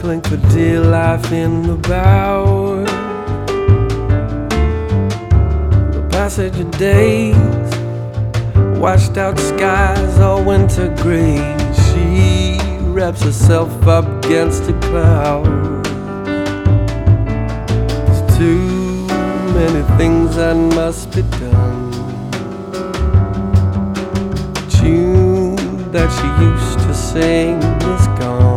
clink for dear life in the bower. The passage of days, washed out skies, all winter gray. She wraps herself up against a cloud. There's too many things that must be done. The tune that she used to sing is gone.